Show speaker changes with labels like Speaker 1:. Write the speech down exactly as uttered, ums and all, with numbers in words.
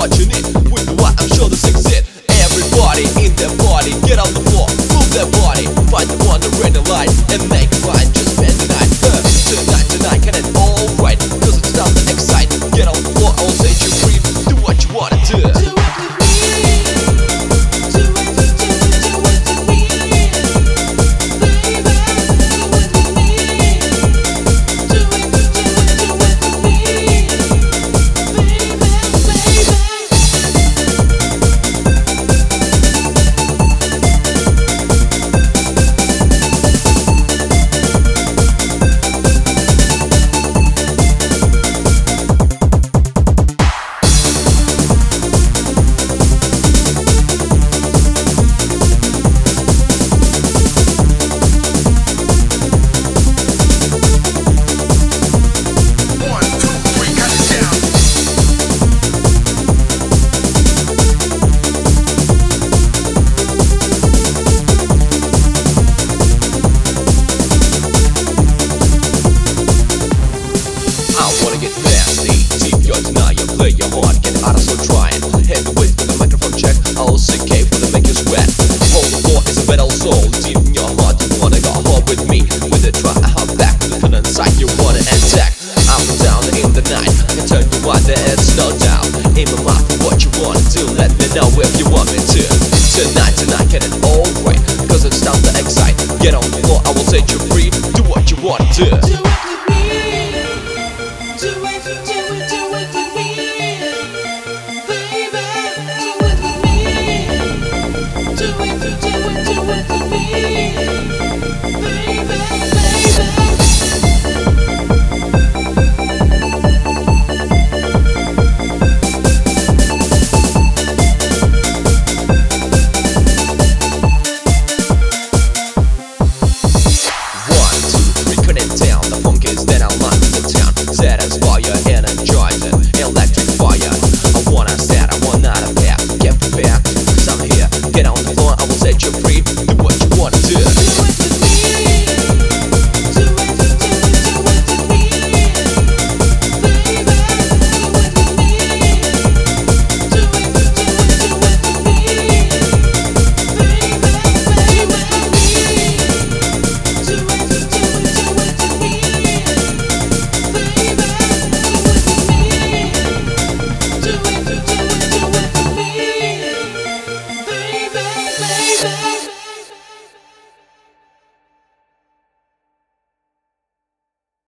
Speaker 1: what you need. With the what, I'm sure this exists. Everybody in their body, get on the floor, move their body, find the one, the red light, and make it fine. Just spend the night. Uh, tonight, tonight, can it all right? Cause it's time to excite. Get on the floor, I'll set you free. Do what you wanna do.
Speaker 2: Do it with me. Do it, do it, do it, do it with me. Baby, do it with me. Do it, do it, do it with me. Baby, baby.
Speaker 1: Play your heart, get out of so trying. Heavyweight with a microphone check. I'll say K for the make you sweat. Hold the floor is a metal soul. Deep in your heart, you wanna go home with me. With a try, I hop back with a gun inside. You wanna attack. Up and down in the night. I can turn you on, there is no doubt. In my mouth for what you wanna do. Let me know if you want me to. Tonight, tonight, get it all right. Cause it's time to excite. Get on the floor, I will set you free. Do what you wanna do.